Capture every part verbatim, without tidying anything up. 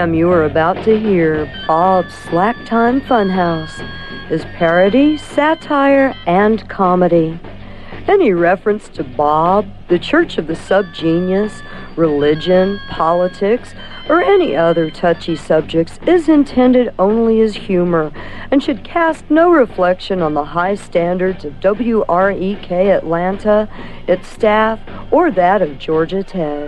program you are about to hear, Bob's Slack Time Funhouse, is parody, satire, and comedy. Any reference to Bob, the Church of the Subgenius, religion, politics, or any other touchy subjects is intended only as humor and should cast no reflection on the high standards of W R E K Atlanta, its staff, or that of Georgia Tech.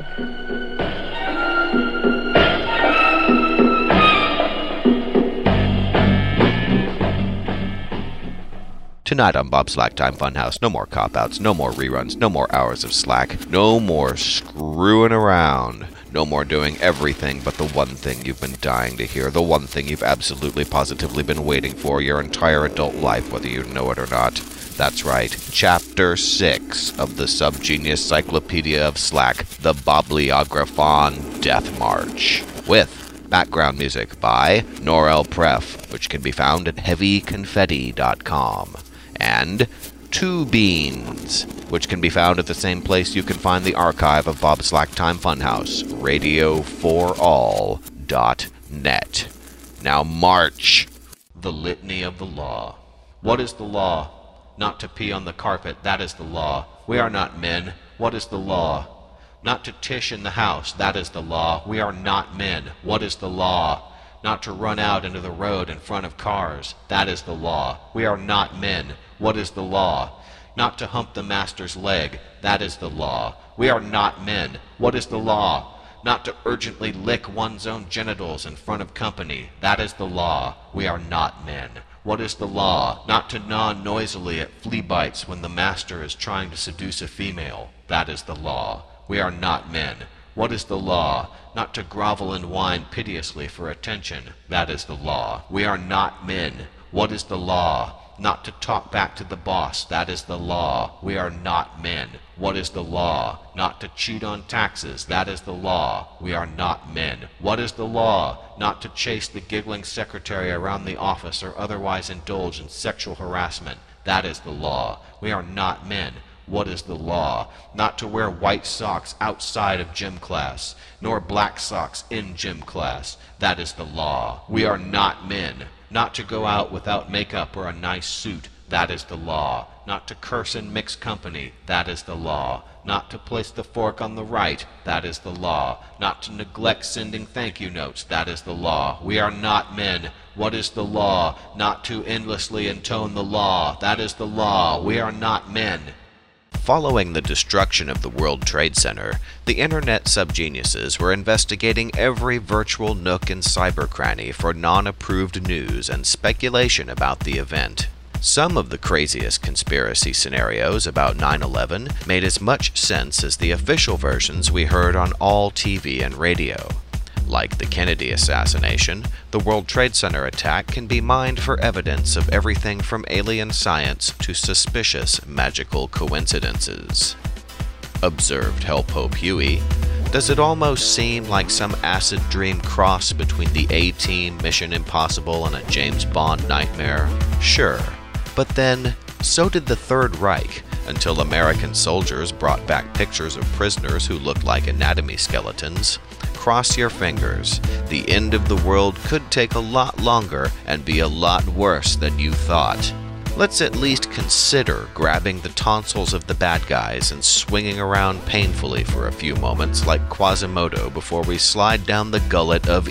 Tonight on Bob's Slack Time Funhouse, no more cop-outs, no more reruns, no more hours of slack, no more screwing around, no more doing everything but the one thing you've been dying to hear, the one thing you've absolutely positively been waiting for your entire adult life, whether you know it or not. That's right, Chapter six of the Subgenius Cyclopedia of Slack, the Bobliographan Death March, with background music by Norel Pref, which can be found at heavy confetti dot com. And Two Beans, which can be found at the same place you can find the archive of Bob's Slack Time Funhouse, radio for all dot net. Now march! The Litany of the Law. What is the law? Not to pee on the carpet, that is the law. We are not men. What is the law? Not to tish in the house, that is the law. We are not men. What is the law? Not to run out into the road in front of cars, that is the law. We are not men. What is the law? Not to hump the master's leg, that is the law. We are not men. What is the law? Not to urgently lick one's own genitals in front of company, that is the law. We are not men. What is the law? Not to gnaw noisily at flea bites when the master is trying to seduce a female, that is the law. We are not men. What is the law? Not to grovel and whine piteously for attention, that is the law. We are not men. What is the law? Not to talk back to the boss, that is the law. We are not men. What is the law? Not to cheat on taxes, that is the law. We are not men. What is the law? Not to chase the giggling secretary around the office or otherwise indulge in sexual harassment, that is the law. We are not men. What is the law? Not to wear white socks outside of gym class, nor black socks in gym class, that is the law. We are not men. Not to go out without makeup or a nice suit, that is the law. Not to curse in mixed company, that is the law. Not to place the fork on the right, that is the law. Not to neglect sending thank you notes, that is the law. We are not men. What is the law? Not to endlessly intone the law, that is the law. We are not men. Following the destruction of the World Trade Center, the internet subgeniuses were investigating every virtual nook and cyber cranny for non-approved news and speculation about the event. Some of the craziest conspiracy scenarios about nine eleven made as much sense as the official versions we heard on all T V and radio. Like the Kennedy assassination, the World Trade Center attack can be mined for evidence of everything from alien science to suspicious magical coincidences. Observed Helpope Huey, does it almost seem like some acid dream cross between the A-Team, Mission Impossible, and a James Bond nightmare? Sure. But then, so did the Third Reich, until American soldiers brought back pictures of prisoners who looked like anatomy skeletons. Cross your fingers. The end of the world could take a lot longer and be a lot worse than you thought. Let's at least consider grabbing the tonsils of the bad guys and swinging around painfully for a few moments like Quasimodo before we slide down the gullet of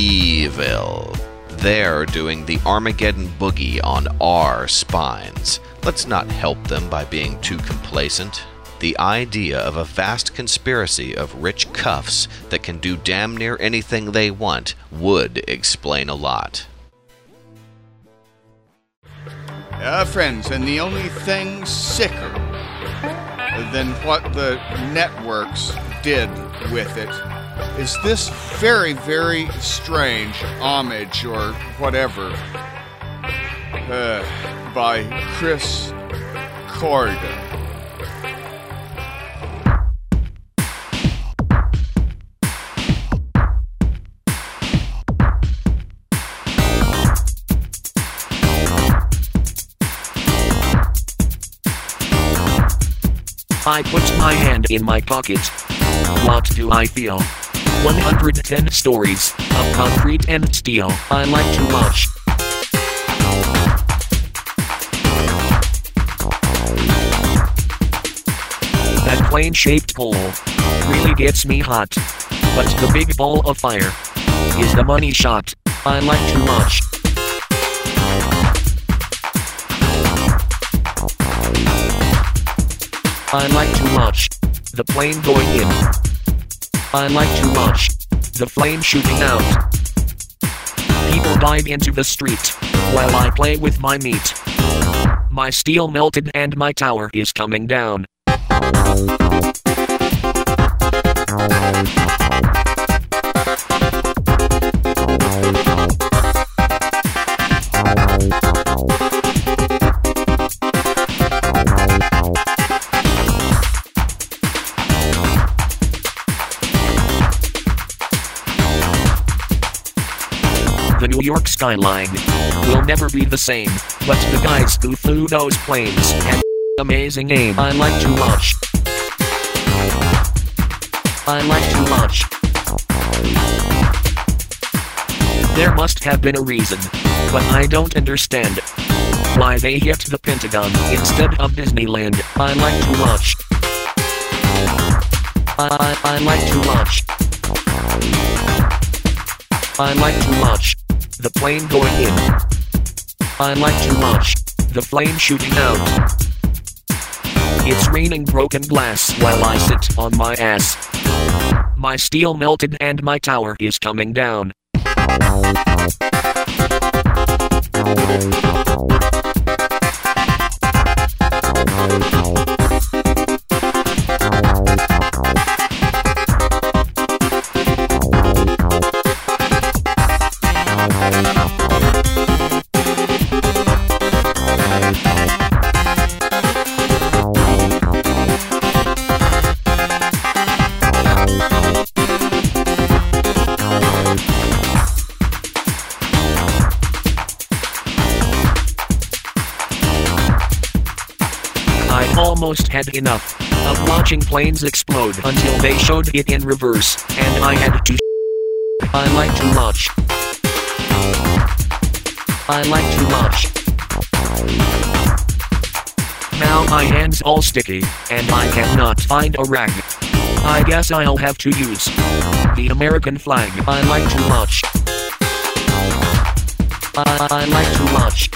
evil. They're doing the Armageddon boogie on our spines. Let's not help them by being too complacent. The idea of a vast conspiracy of rich cuffs that can do damn near anything they want would explain a lot. Yeah, friends, and the only thing sicker than what the networks did with it is this very, very strange homage or whatever uh, by Chris Corda. I put my hand in my pocket. What do I feel? one hundred ten stories of concrete and steel. I like to watch. That plane-shaped pole really gets me hot. But the big ball of fire is the money shot. I like to watch. I like to watch the plane going in. I like to watch the flame shooting out. People dive into the street while I play with my meat. My steel melted and my tower is coming down. The New York skyline will never be the same, but the guys who flew those planes had amazing aim. I like to watch. I like to watch. There must have been a reason, but I don't understand why they hit the Pentagon instead of Disneyland. I like to watch. I, I, I like to watch. I like to watch the plane going in. I like to watch the flame shooting out. It's raining broken glass while I sit on my ass. My steel melted and my tower is coming down. I almost had enough of watching planes explode until they showed it in reverse, and I had to. I like to watch. I like to watch. Now my hand's all sticky, and I cannot find a rag. I guess I'll have to use the American flag. I like to watch. I, I like to watch.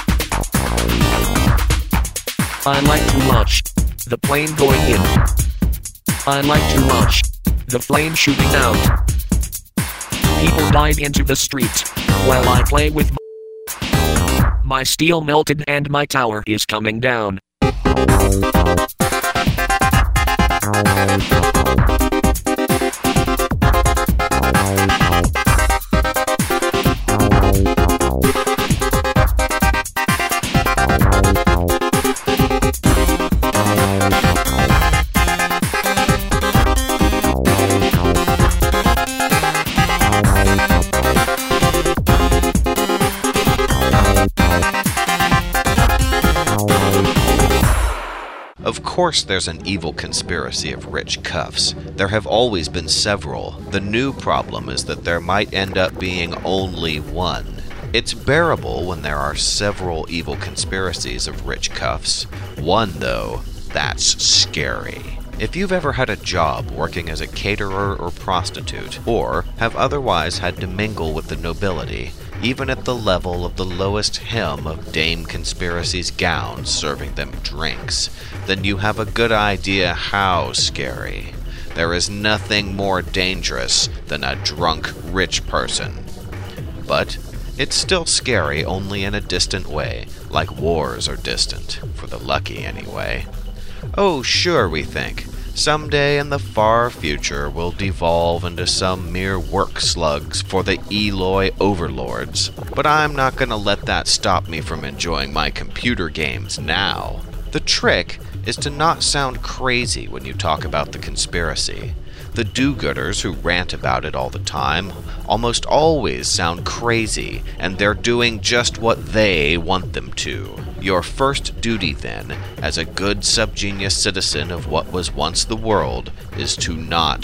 I like to watch the plane going in. I like to watch the flame shooting out. People dive into the street while I play with my, my steel melted and my tower is coming down. Of course there's an evil conspiracy of rich cuffs. There have always been several. The new problem is that there might end up being only one. It's bearable when there are several evil conspiracies of rich cuffs. One, though, that's scary. If you've ever had a job working as a caterer or prostitute, or have otherwise had to mingle with the nobility, even at the level of the lowest hem of Dame Conspiracy's gowns serving them drinks, then you have a good idea how scary. There is nothing more dangerous than a drunk rich person. But it's still scary, only in a distant way, like wars are distant, for the lucky anyway. Oh, sure, we think. Someday in the far future we'll devolve into some mere work slugs for the Eloi overlords. But I'm not gonna let that stop me from enjoying my computer games now. The trick is to not sound crazy when you talk about the conspiracy. The do-gooders who rant about it all the time almost always sound crazy, and they're doing just what they want them to. Your first duty, then, as a good subgenius citizen of what was once the world, is to not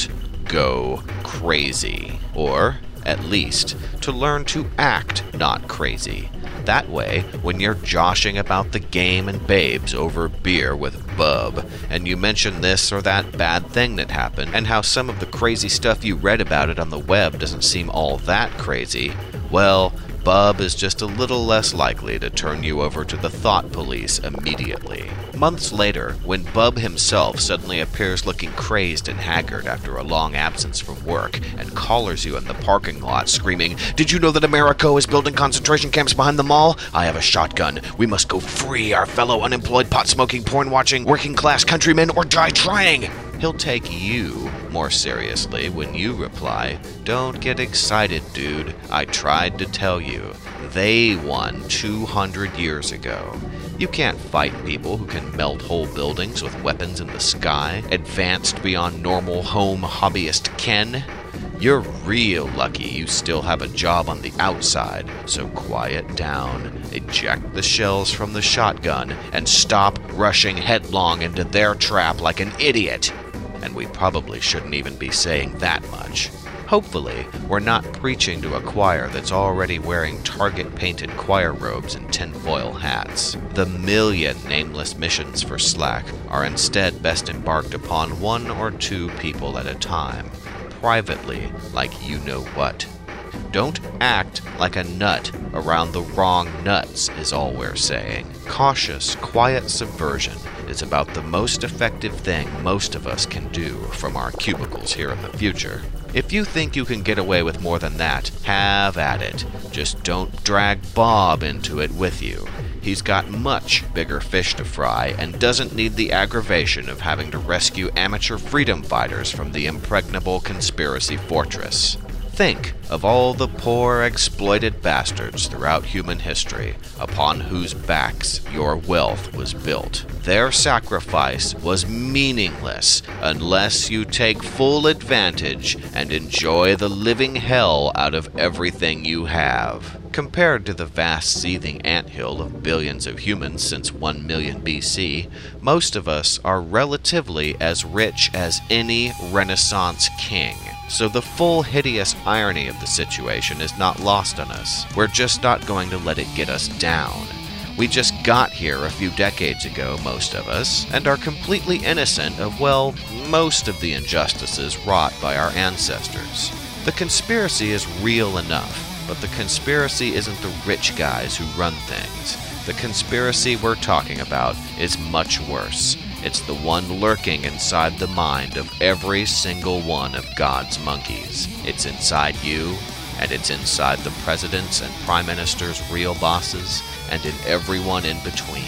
go crazy. Or, at least, to learn to act not crazy. That way, when you're joshing about the game and babes over beer with Bub, and you mention this or that bad thing that happened, and how some of the crazy stuff you read about it on the web doesn't seem all that crazy, well, Bub is just a little less likely to turn you over to the thought police immediately. Months later, when Bub himself suddenly appears looking crazed and haggard after a long absence from work and collars you in the parking lot screaming, "Did you know that America is building concentration camps behind the mall? I have a shotgun. We must go free our fellow unemployed, pot-smoking, porn-watching, working-class countrymen or die trying," he'll take you more seriously when you reply, "Don't get excited, dude. I tried to tell you. They won two hundred years ago. You can't fight people who can melt whole buildings with weapons in the sky, advanced beyond normal home hobbyist ken. You're real lucky you still have a job on the outside, so quiet down, eject the shells from the shotgun, and stop rushing headlong into their trap like an idiot." And we probably shouldn't even be saying that much. Hopefully, we're not preaching to a choir that's already wearing Target-painted choir robes and tinfoil hats. The million nameless missions for Slack are instead best embarked upon one or two people at a time, privately, like you know what. Don't act like a nut around the wrong nuts is all we're saying. Cautious, quiet subversion is about the most effective thing most of us can do from our cubicles here in the future. If you think you can get away with more than that, have at it. Just don't drag Bob into it with you. He's got much bigger fish to fry and doesn't need the aggravation of having to rescue amateur freedom fighters from the impregnable conspiracy fortress. Think of all the poor, exploited bastards throughout human history upon whose backs your wealth was built. Their sacrifice was meaningless unless you take full advantage and enjoy the living hell out of everything you have. Compared to the vast seething anthill of billions of humans since one million B C, most of us are relatively as rich as any Renaissance king. So the full hideous irony of the situation is not lost on us. We're just not going to let it get us down. We just got here a few decades ago, most of us, and are completely innocent of, well, most of the injustices wrought by our ancestors. The conspiracy is real enough, but the conspiracy isn't the rich guys who run things. The conspiracy we're talking about is much worse. It's the one lurking inside the mind of every single one of God's monkeys. It's inside you, and it's inside the presidents and prime ministers' real bosses, and in everyone in between.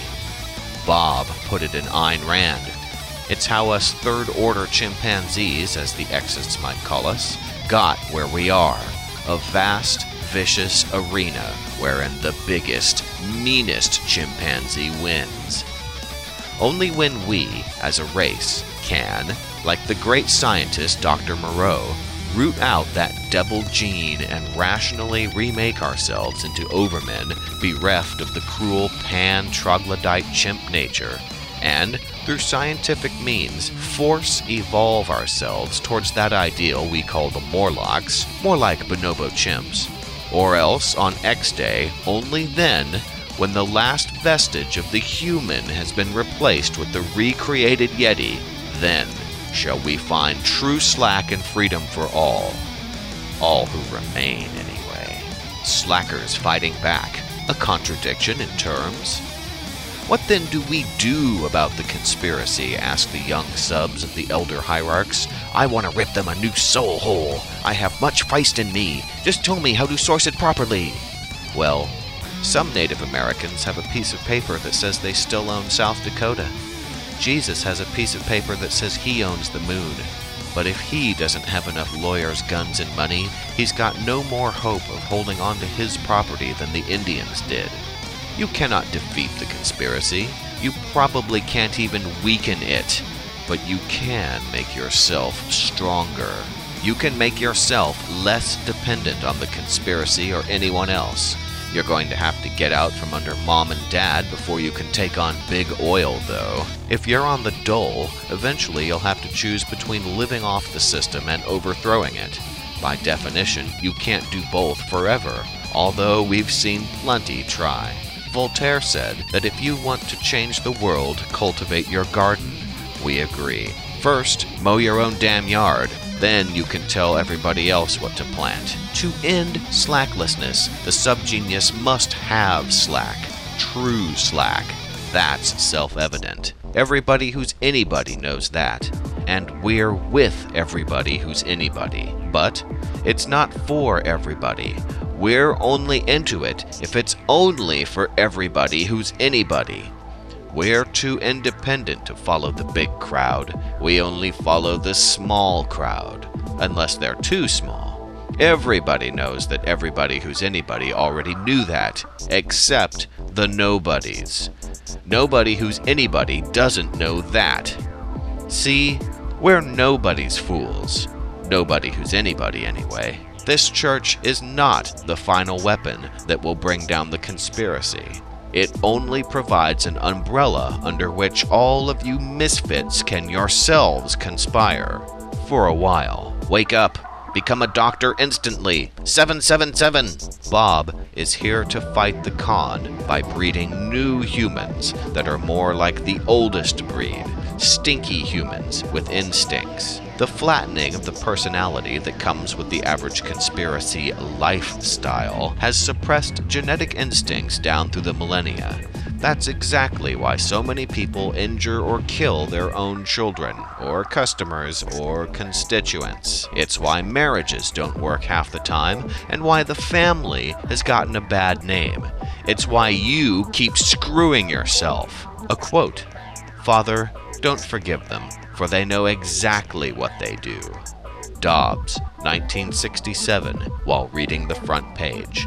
Bob put it in Ayn Rand. It's how us third-order chimpanzees, as the Exits might call us, got where we are. A vast, vicious arena wherein the biggest, meanest chimpanzee wins. Only when we, as a race, can, like the great scientist Doctor Moreau, root out that devil gene and rationally remake ourselves into overmen bereft of the cruel pan-troglodyte chimp nature, and, through scientific means, force evolve ourselves towards that ideal we call the Morlocks, more like bonobo chimps. Or else, on X Day, only then, when the last vestige of the human has been replaced with the recreated Yeti, then shall we find true slack and freedom for all. All who remain, anyway. Slackers fighting back. A contradiction in terms. What then do we do about the conspiracy? Asked the young subs of the elder hierarchs. I want to rip them a new soul hole. I have much feist in me. Just tell me how to source it properly. Well, some Native Americans have a piece of paper that says they still own South Dakota. Jesus has a piece of paper that says he owns the moon. But if he doesn't have enough lawyers, guns, and money, he's got no more hope of holding on to his property than the Indians did. You cannot defeat the conspiracy. You probably can't even weaken it. But you can make yourself stronger. You can make yourself less dependent on the conspiracy or anyone else. You're going to have to get out from under mom and dad before you can take on big oil, though. If you're on the dole, eventually you'll have to choose between living off the system and overthrowing it. By definition, you can't do both forever, although we've seen plenty try. Voltaire said that if you want to change the world, cultivate your garden. We agree. First, mow your own damn yard. Then you can tell everybody else what to plant. To end slacklessness, the subgenius must have slack. True slack. That's self-evident. Everybody who's anybody knows that. And we're with everybody who's anybody. But it's not for everybody. We're only into it if it's only for everybody who's anybody. We're too independent to follow the big crowd. We only follow the small crowd, unless they're too small. Everybody knows that everybody who's anybody already knew that, except the nobodies. Nobody who's anybody doesn't know that. See, we're nobody's fools. Nobody who's anybody, anyway. This church is not the final weapon that will bring down the conspiracy. It only provides an umbrella under which all of you misfits can yourselves conspire. For a while. Wake up. Become a doctor instantly. seven seven seven. Bob is here to fight the con by breeding new humans that are more like the oldest breed. Stinky humans with instincts. The flattening of the personality that comes with the average conspiracy lifestyle has suppressed genetic instincts down through the millennia. That's exactly why so many people injure or kill their own children, or customers, or constituents. It's why marriages don't work half the time, and why the family has gotten a bad name. It's why you keep screwing yourself. A quote, "Father, don't forgive them, for they know exactly what they do." Dobbs, nineteen sixty-seven, while reading the front page.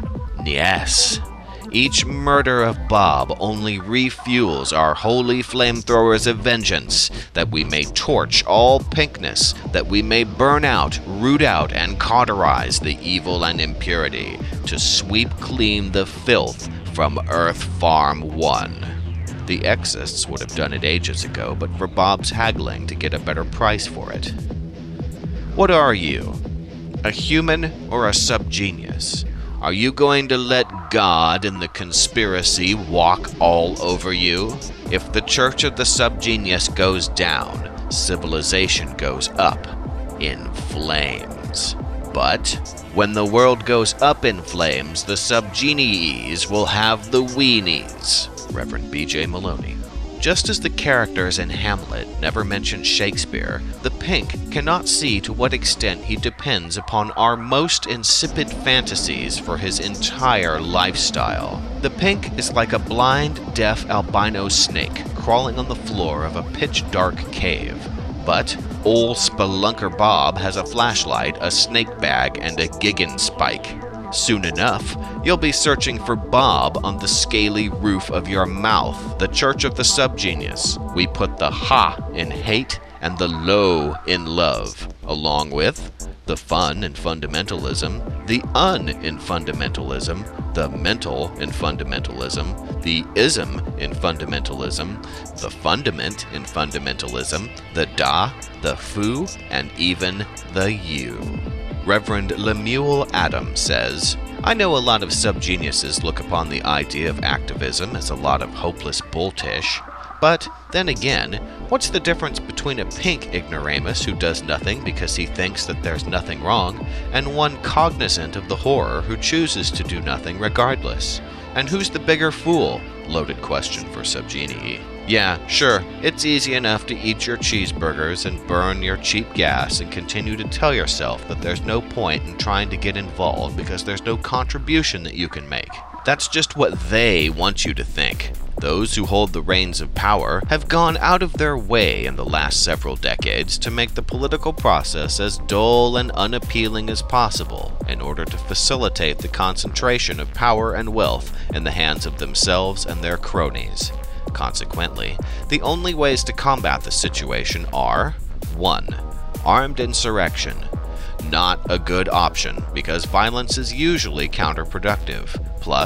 Yes. Each murder of Bob only refuels our holy flamethrowers of vengeance, that we may torch all pinkness, that we may burn out, root out, and cauterize the evil and impurity, to sweep clean the filth from Earth Farm One. The Exists would have done it ages ago, but for Bob's haggling to get a better price for it. What are you? A human or a subgenius? Are you going to let God and the conspiracy walk all over you? If the Church of the Subgenius goes down, civilization goes up in flames. But when the world goes up in flames, the subgenies will have the weenies. Reverend B J Maloney. Just as the characters in Hamlet never mention Shakespeare, the Pink cannot see to what extent he depends upon our most insipid fantasies for his entire lifestyle. The Pink is like a blind, deaf albino snake crawling on the floor of a pitch-dark cave. But old Spelunker Bob has a flashlight, a snake bag, and a giggin spike. Soon enough, you'll be searching for Bob on the scaly roof of your mouth. The Church of the Subgenius. We put the ha in hate and the lo in love, along with the fun in fundamentalism, the un in fundamentalism, the mental in fundamentalism, the ism in fundamentalism, the fundament in fundamentalism, the da, the foo, and even the you. Reverend Lemuel Adams says, I know a lot of subgeniuses look upon the idea of activism as a lot of hopeless bulltish, but then again, what's the difference between a pink ignoramus who does nothing because he thinks that there's nothing wrong, and one cognizant of the horror who chooses to do nothing regardless? And who's the bigger fool? Loaded question for Subgenii. Yeah, sure, it's easy enough to eat your cheeseburgers and burn your cheap gas and continue to tell yourself that there's no point in trying to get involved because there's no contribution that you can make. That's just what they want you to think. Those who hold the reins of power have gone out of their way in the last several decades to make the political process as dull and unappealing as possible in order to facilitate the concentration of power and wealth in the hands of themselves and their cronies. Consequently, the only ways to combat the situation are one. Armed insurrection. Not a good option because violence is usually counterproductive. Plus,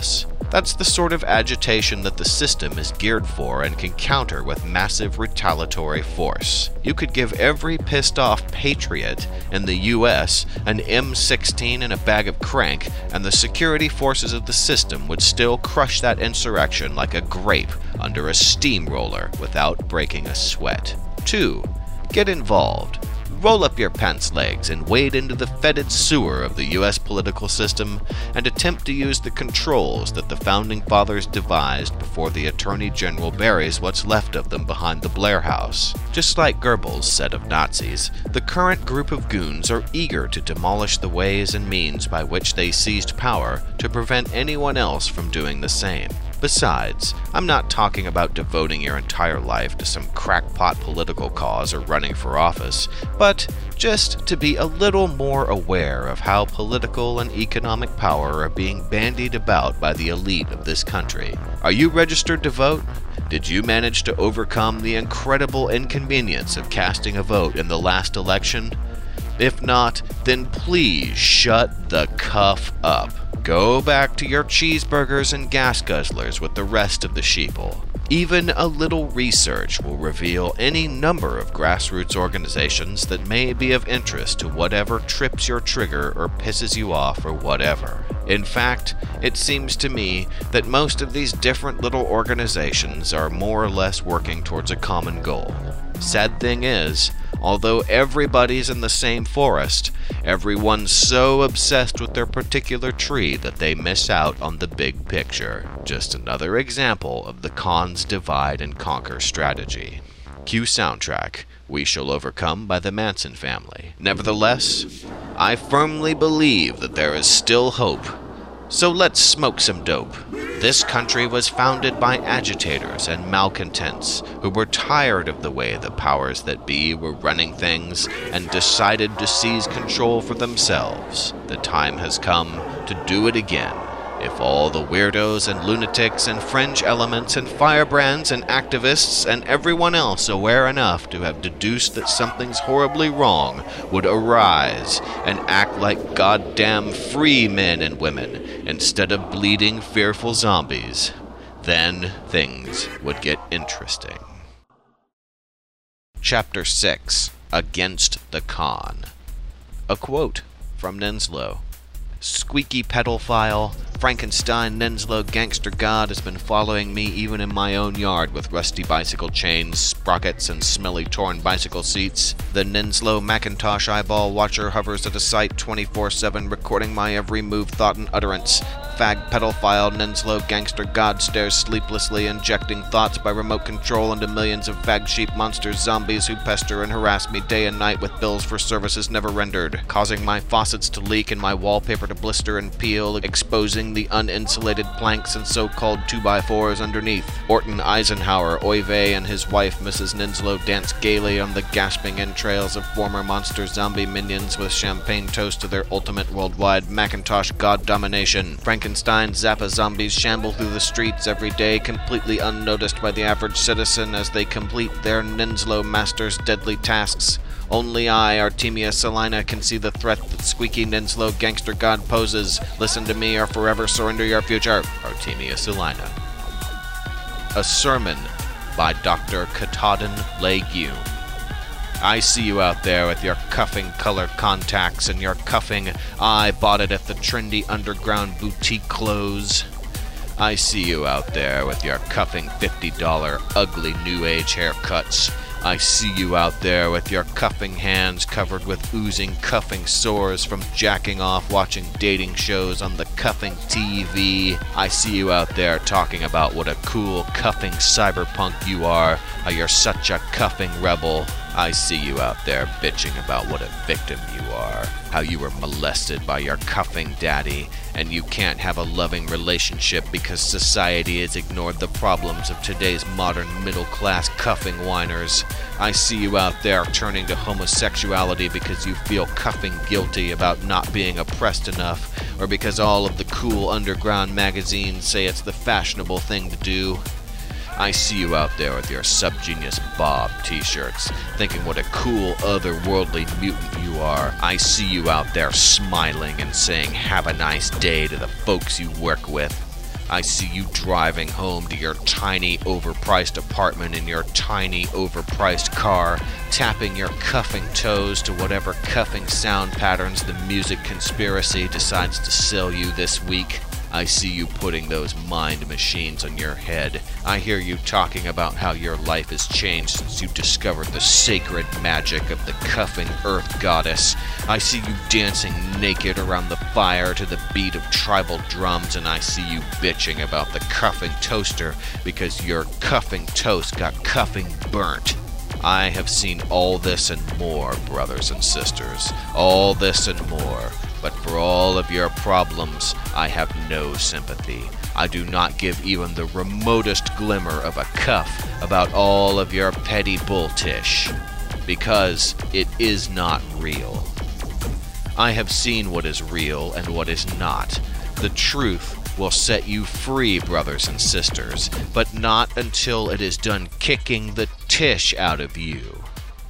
That's the sort of agitation that the system is geared for and can counter with massive retaliatory force. You could give every pissed-off patriot in the U S an M sixteen and a bag of crank, and the security forces of the system would still crush that insurrection like a grape under a steamroller without breaking a sweat. Two, get involved. Roll up your pants legs and wade into the fetid sewer of the U S political system and attempt to use the controls that the Founding Fathers devised before the Attorney General buries what's left of them behind the Blair House. Just like Goebbels said of Nazis, the current group of goons are eager to demolish the ways and means by which they seized power to prevent anyone else from doing the same. Besides, I'm not talking about devoting your entire life to some crackpot political cause or running for office, but just to be a little more aware of how political and economic power are being bandied about by the elite of this country. Are you registered to vote? Did you manage to overcome the incredible inconvenience of casting a vote in the last election? If not, then please shut the cuff up. Go back to your cheeseburgers and gas guzzlers with the rest of the sheeple. Even a little research will reveal any number of grassroots organizations that may be of interest to whatever trips your trigger or pisses you off or whatever. In fact, it seems to me that most of these different little organizations are more or less working towards a common goal. Sad thing is, although everybody's in the same forest, everyone's so obsessed with their particular tree that they miss out on the big picture. Just another example of the cons divide and conquer strategy. Cue soundtrack, We Shall Overcome by the Manson Family. Nevertheless, I firmly believe that there is still hope. So let's smoke some dope. This country was founded by agitators and malcontents who were tired of the way the powers that be were running things and decided to seize control for themselves. The time has come to do it again. If all the weirdos and lunatics and fringe elements and firebrands and activists and everyone else aware enough to have deduced that something's horribly wrong would arise and act like goddamn free men and women instead of bleeding, fearful zombies, then things would get interesting. Chapter six. Against the Con. A quote from Nenslow. Squeaky pedophile, Frankenstein Nenslow gangster god has been following me even in my own yard with rusty bicycle chains, sprockets, and smelly torn bicycle seats. The Nenslow Macintosh eyeball watcher hovers at a sight twenty-four seven, recording my every move, thought, and utterance. Fag pedophile Nenslow gangster god stares sleeplessly, injecting thoughts by remote control into millions of fag sheep monster zombies who pester and harass me day and night with bills for services never rendered, causing my faucets to leak and my wallpaper to blister and peel, exposing the uninsulated planks and so-called two by fours underneath. Orton Eisenhower, Oy vey, and his wife Missus Nenslow dance gaily on the gasping entrails of former monster zombie minions with champagne toast to their ultimate worldwide Macintosh god domination. Frankenstein Zappa zombies shamble through the streets every day, completely unnoticed by the average citizen as they complete their Nenslow master's deadly tasks. Only I, Artemia Salina, can see the threat that Squeaky Nenslow gangster god poses. Listen to me or forever surrender your future. Artemia Salina. A sermon by Doctor Katahdin Legume. I see you out there with your cuffing color contacts and your cuffing I bought it at the trendy underground boutique clothes. I see you out there with your cuffing fifty dollar ugly new age haircuts. I see you out there with your cuffing hands covered with oozing cuffing sores from jacking off watching dating shows on the cuffing T V. I see you out there talking about what a cool cuffing cyberpunk you are, how you're such a cuffing rebel. I see you out there bitching about what a victim you are, how you were molested by your cuffing daddy, and you can't have a loving relationship because society has ignored the problems of today's modern middle-class cuffing whiners. I see you out there turning to homosexuality because you feel cuffing guilty about not being oppressed enough, or because all of the cool underground magazines say it's the fashionable thing to do. I see you out there with your Subgenius Bob t-shirts, thinking what a cool otherworldly mutant you are. I see you out there smiling and saying have a nice day to the folks you work with. I see you driving home to your tiny, overpriced apartment in your tiny, overpriced car, tapping your cuffing toes to whatever cuffing sound patterns the music conspiracy decides to sell you this week. I see you putting those mind machines on your head. I hear you talking about how your life has changed since you discovered the sacred magic of the cuffing earth goddess. I see you dancing naked around the fire to the beat of tribal drums, and I see you bitching about the cuffing toaster because your cuffing toast got cuffing burnt. I have seen all this and more, brothers and sisters. All this and more. But for all of your problems, I have no sympathy. I do not give even the remotest glimmer of a cuff about all of your petty bulltish, because it is not real. I have seen what is real and what is not. The truth will set you free, brothers and sisters, but not until it is done kicking the tish out of you.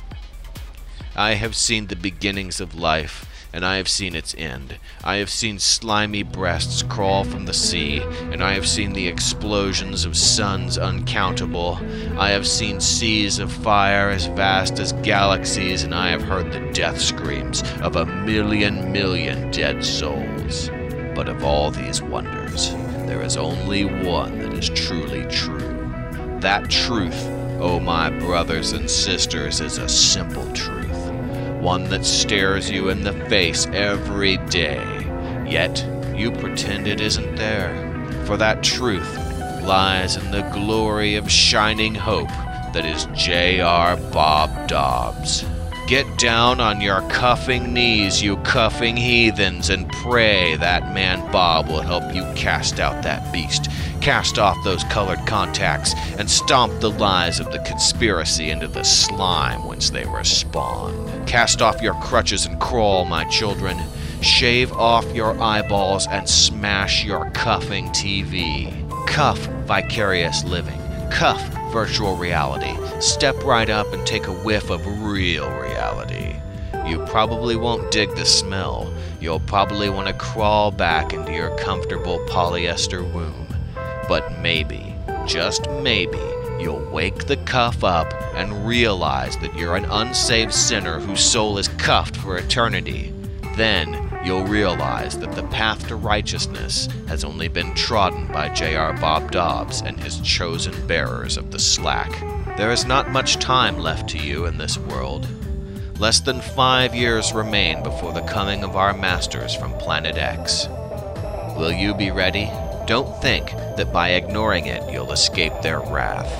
I have seen the beginnings of life, and I have seen its end. I have seen slimy breasts crawl from the sea, and I have seen the explosions of suns uncountable. I have seen seas of fire as vast as galaxies, and I have heard the death screams of a million million dead souls. But of all these wonders, there is only one that is truly true. That truth, oh my brothers and sisters, is a simple truth. One that stares you in the face every day, yet you pretend it isn't there. For that truth lies in the glory of shining hope that is J R Bob Dobbs. Get down on your cuffing knees, you cuffing heathens, and pray that man Bob will help you cast out that beast. Cast off those colored contacts and stomp the lies of the conspiracy into the slime whence they were spawned. Cast off your crutches and crawl, my children. Shave off your eyeballs and smash your cuffing T V. Cuff vicarious living. Cuff virtual reality. Step right up and take a whiff of real reality. You probably won't dig the smell. You'll probably want to crawl back into your comfortable polyester womb. But maybe, just maybe, you'll wake the cuff up and realize that you're an unsaved sinner whose soul is cuffed for eternity. Then you'll realize that the path to righteousness has only been trodden by J R Bob Dobbs and his chosen bearers of the slack. There is not much time left to you in this world. Less than five years remain before the coming of our masters from Planet X. Will you be ready? Don't think that by ignoring it you'll escape their wrath.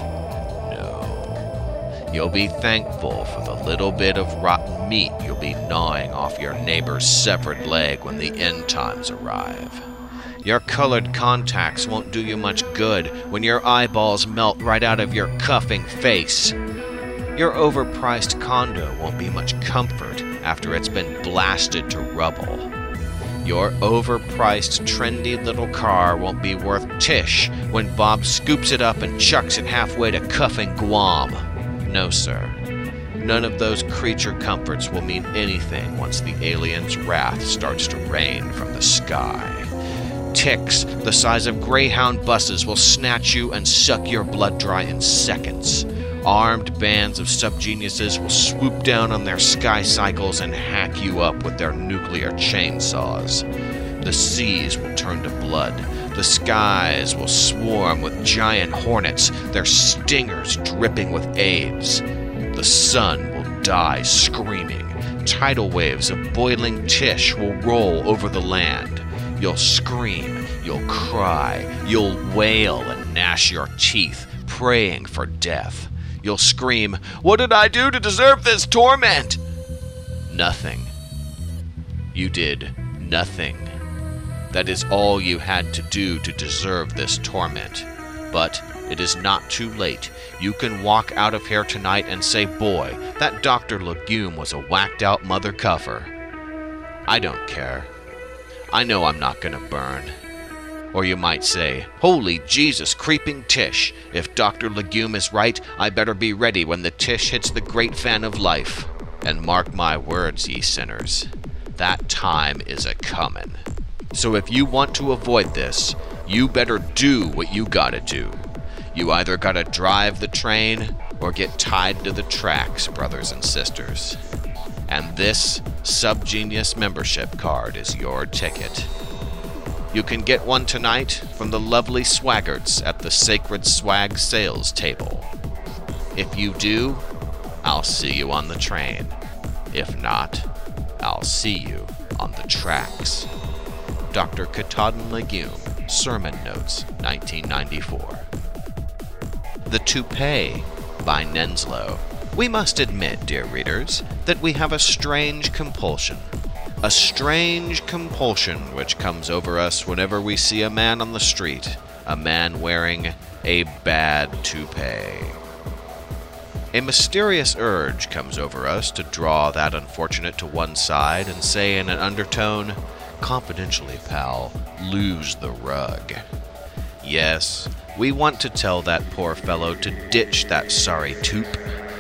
No. You'll be thankful for the little bit of rotten meat you'll be gnawing off your neighbor's severed leg when the end times arrive. Your colored contacts won't do you much good when your eyeballs melt right out of your cuffing face. Your overpriced condo won't be much comfort after it's been blasted to rubble. Your overpriced, trendy little car won't be worth tish when Bob scoops it up and chucks it halfway to cuffing Guam. No, sir. None of those creature comforts will mean anything once the alien's wrath starts to rain from the sky. Ticks the size of Greyhound buses will snatch you and suck your blood dry in seconds. Armed bands of subgeniuses will swoop down on their sky cycles and hack you up with their nuclear chainsaws. The seas will turn to blood. The skies will swarm with giant hornets, their stingers dripping with AIDS. The sun will die screaming. Tidal waves of boiling tish will roll over the land. You'll scream, you'll cry, you'll wail and gnash your teeth, praying for death. You'll scream, "What did I do to deserve this torment?" Nothing. You did nothing. That is all you had to do to deserve this torment. But it is not too late. You can walk out of here tonight and say, "Boy, that Doctor Legume was a whacked-out mother cuffer." I don't care. I know I'm not gonna burn. Or you might say, "Holy Jesus, creeping tish. If Doctor Legume is right, I better be ready when the tish hits the great fan of life." And mark my words, ye sinners, that time is a-comin'. So if you want to avoid this, You better do what you gotta do. You either gotta drive the train or get tied to the tracks, brothers and sisters. And this Subgenius membership card is your ticket. You can get one tonight from the lovely swaggarts at the Sacred Swag sales table. If you do, I'll see you on the train. If not, I'll see you on the tracks. Doctor Katahdin Legume, Sermon Notes, nineteen ninety-four. The Toupee by Nenslow. We must admit, dear readers, that we have a strange compulsion. A strange compulsion which comes over us whenever we see a man on the street, a man wearing a bad toupee. A mysterious urge comes over us to draw that unfortunate to one side and say in an undertone, "Confidentially, pal, lose the rug." Yes, we want to tell that poor fellow to ditch that sorry toupe,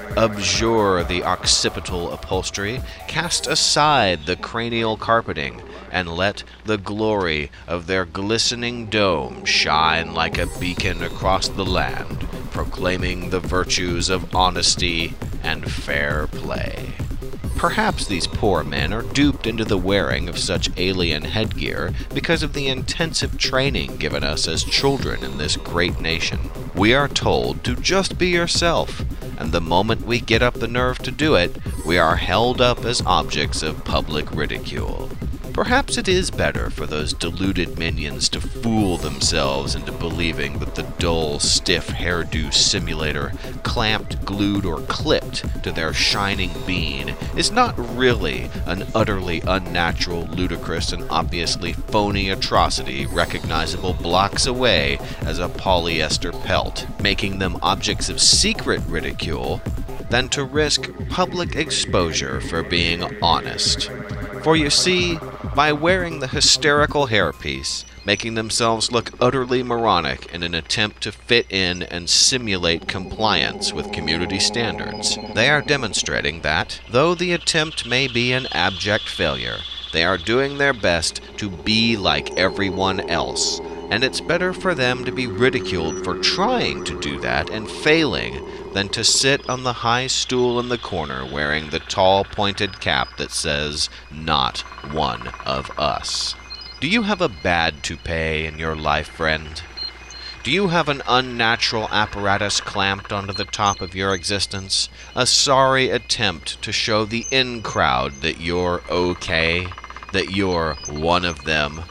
abjure the occipital upholstery, cast aside the cranial carpeting, and let the glory of their glistening dome shine like a beacon across the land, proclaiming the virtues of honesty and fair play. Perhaps these poor men are duped into the wearing of such alien headgear because of the intensive training given us as children in this great nation. We are told to just be yourself, and the moment we get up the nerve to do it, we are held up as objects of public ridicule. Perhaps it is better for those deluded minions to fool themselves into believing that the dull, stiff hairdo simulator, clamped, glued, or clipped to their shining bean, is not really an utterly unnatural, ludicrous, and obviously phony atrocity recognizable blocks away as a polyester pelt, making them objects of secret ridicule, than to risk public exposure for being honest. For you see, by wearing the hysterical hairpiece, making themselves look utterly moronic in an attempt to fit in and simulate compliance with community standards, they are demonstrating that, though the attempt may be an abject failure, they are doing their best to be like everyone else, and it's better for them to be ridiculed for trying to do that and failing than to sit on the high stool in the corner wearing the tall pointed cap that says, "Not one of us." Do you have a bad toupee in your life, friend? Do you have an unnatural apparatus clamped onto the top of your existence? A sorry attempt to show the in-crowd that you're okay? That you're one of them?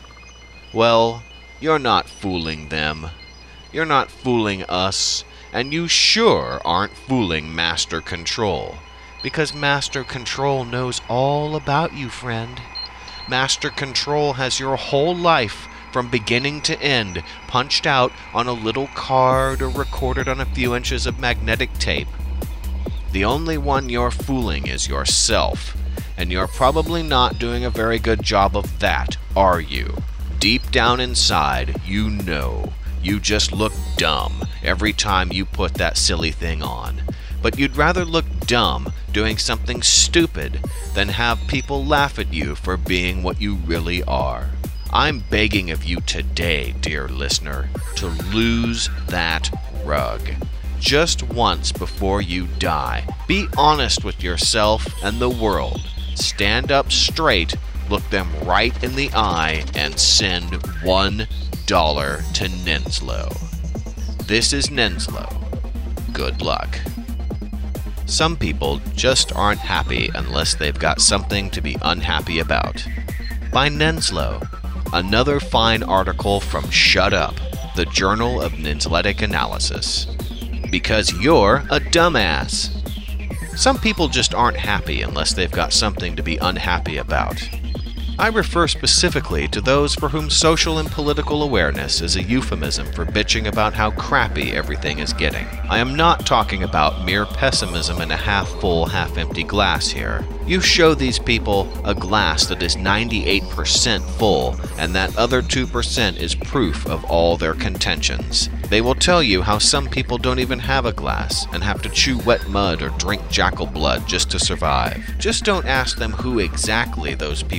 Well, you're not fooling them. You're not fooling us. And you sure aren't fooling Master Control, because Master Control knows all about you, friend. Master Control has your whole life, from beginning to end, punched out on a little card or recorded on a few inches of magnetic tape. The only one you're fooling is yourself, and you're probably not doing a very good job of that, are you? Deep down inside, you know. You just look dumb every time you put that silly thing on. But you'd rather look dumb doing something stupid than have people laugh at you for being what you really are. I'm begging of you today, dear listener, to lose that rug. Just once before you die, be honest with yourself and the world. Stand up straight, look them right in the eye, and send one dollar to Nenslow. This is Nenslow. Good luck. Some people just aren't happy unless they've got something to be unhappy about. By Nenslow. Another fine article from Shut Up, the Journal of Nensletic Analysis. Because you're a dumbass. Some people just aren't happy unless they've got something to be unhappy about. I refer specifically to those for whom social and political awareness is a euphemism for bitching about how crappy everything is getting. I am not talking about mere pessimism in a half-full, half-empty glass here. You show these people a glass that is ninety-eight percent full, and that other two percent is proof of all their contentions. They will tell you how some people don't even have a glass and have to chew wet mud or drink jackal blood just to survive. Just don't ask them who exactly those people are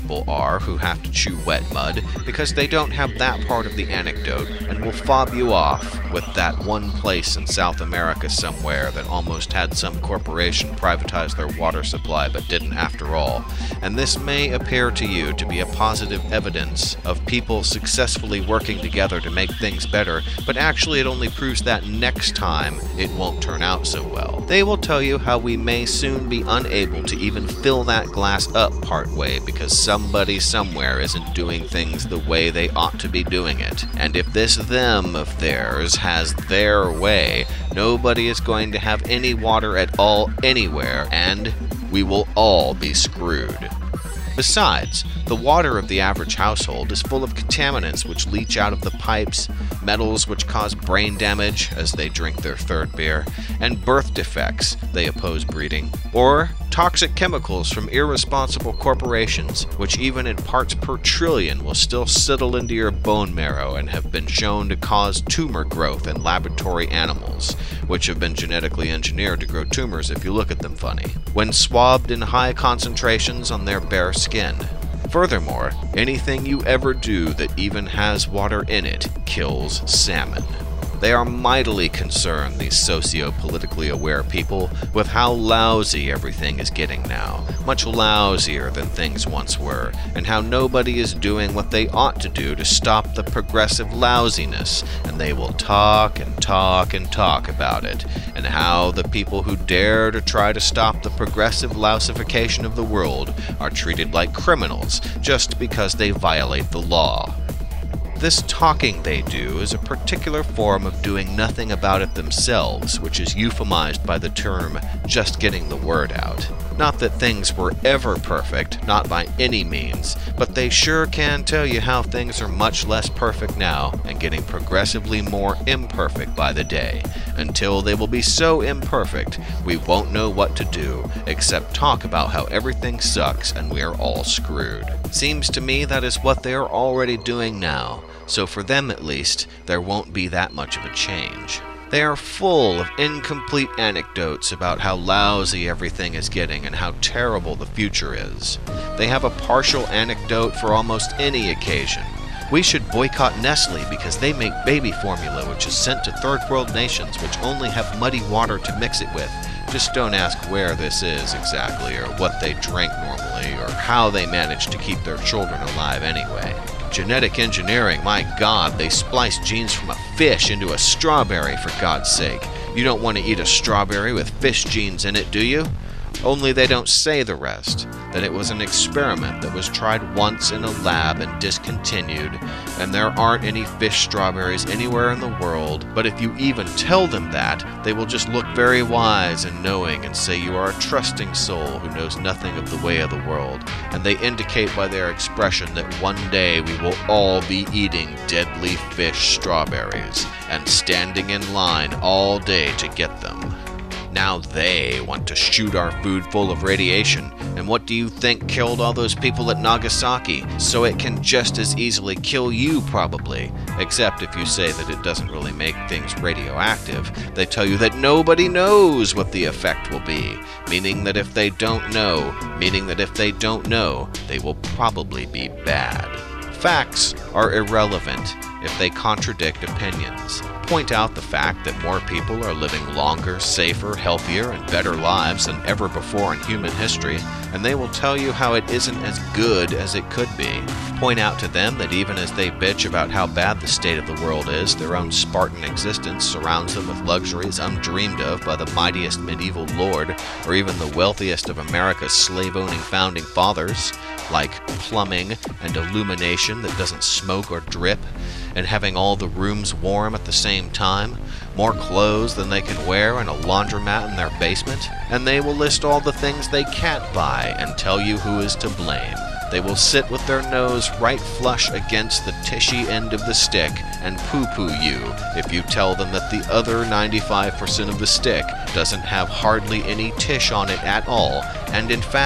are who have to chew wet mud because they don't have that part of the anecdote and will fob you off with that one place in South America somewhere that almost had some corporation privatize their water supply but didn't after all. And this may appear to you to be a positive evidence of people successfully working together to make things better, but actually it only proves that next time it won't turn out so well. They will tell you how we may soon be unable to even fill that glass up partway because somebody somewhere isn't doing things the way they ought to be doing it. And if this them of theirs has their way, nobody is going to have any water at all anywhere, and we will all be screwed. Besides, the water of the average household is full of contaminants which leach out of the pipes, metals which cause brain damage as they drink their third beer, and birth defects, they oppose breeding, or toxic chemicals from irresponsible corporations which even in parts per trillion will still settle into your bone marrow and have been shown to cause tumor growth in laboratory animals, which have been genetically engineered to grow tumors if you look at them funny, when swabbed in high concentrations on their bare skin. Furthermore, anything you ever do that even has water in it kills salmon. They are mightily concerned, these socio-politically aware people, with how lousy everything is getting now, much lousier than things once were, and how nobody is doing what they ought to do to stop the progressive lousiness, and they will talk and talk and talk about it, and how the people who dare to try to stop the progressive lousification of the world are treated like criminals just because they violate the law. This talking they do is a particular form of doing nothing about it themselves, which is euphemized by the term just getting the word out. Not that things were ever perfect, not by any means, but they sure can tell you how things are much less perfect now and getting progressively more imperfect by the day, until they will be so imperfect we won't know what to do except talk about how everything sucks and we are all screwed. Seems to me that is what they are already doing now. So for them at least, there won't be that much of a change. They are full of incomplete anecdotes about how lousy everything is getting and how terrible the future is. They have a partial anecdote for almost any occasion. We should boycott Nestle because they make baby formula which is sent to third world nations which only have muddy water to mix it with. Just don't ask where this is exactly, or what they drink normally, or how they manage to keep their children alive anyway. Genetic engineering, my God, they splice genes from a fish into a strawberry, for God's sake. You don't want to eat a strawberry with fish genes in it, do you? Only they don't say the rest, that it was an experiment that was tried once in a lab and discontinued, and there aren't any fish strawberries anywhere in the world, but if you even tell them that, they will just look very wise and knowing and say you are a trusting soul who knows nothing of the way of the world, and they indicate by their expression that one day we will all be eating deadly fish strawberries, and standing in line all day to get them. Now they want to shoot our food full of radiation, and what do you think killed all those people at Nagasaki? So it can just as easily kill you, probably. Except if you say that it doesn't really make things radioactive, they tell you that nobody knows what the effect will be, meaning that if they don't know, meaning that if they don't know, they will probably be bad. Facts are irrelevant if they contradict opinions. Point out the fact that more people are living longer, safer, healthier, and better lives than ever before in human history, and they will tell you how it isn't as good as it could be. Point out to them that even as they bitch about how bad the state of the world is, their own Spartan existence surrounds them with luxuries undreamed of by the mightiest medieval lord, or even the wealthiest of America's slave-owning founding fathers, like plumbing and illumination that doesn't smoke or drip, and having all the rooms warm at the same time, more clothes than they can wear, and a laundromat in their basement, and they will list all the things they can't buy and tell you who is to blame. They will sit with their nose right flush against the tishy end of the stick and poo-poo you if you tell them that the other ninety-five percent of the stick doesn't have hardly any tish on it at all, and in fact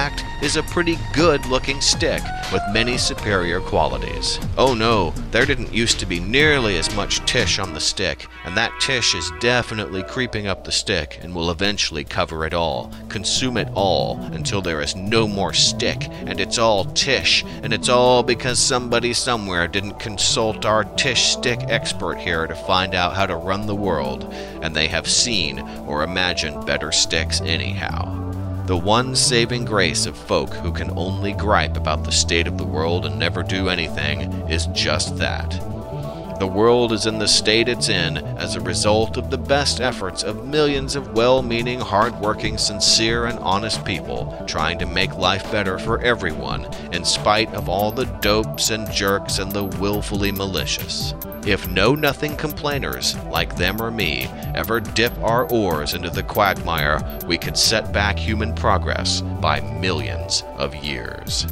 is a pretty good-looking stick with many superior qualities. Oh no, there didn't used to be nearly as much tish on the stick, and that tish is definitely creeping up the stick and will eventually cover it all, consume it all, until there is no more stick, and it's all tish, and it's all because somebody somewhere didn't consult our tish stick expert here to find out how to run the world, and they have seen or imagined better sticks anyhow. The one saving grace of folk who can only gripe about the state of the world and never do anything is just that. The world is in the state it's in as a result of the best efforts of millions of well-meaning, hard-working, sincere, and honest people trying to make life better for everyone in spite of all the dopes and jerks and the willfully malicious. If know-nothing complainers, like them or me, ever dip our oars into the quagmire, we could set back human progress by millions of years.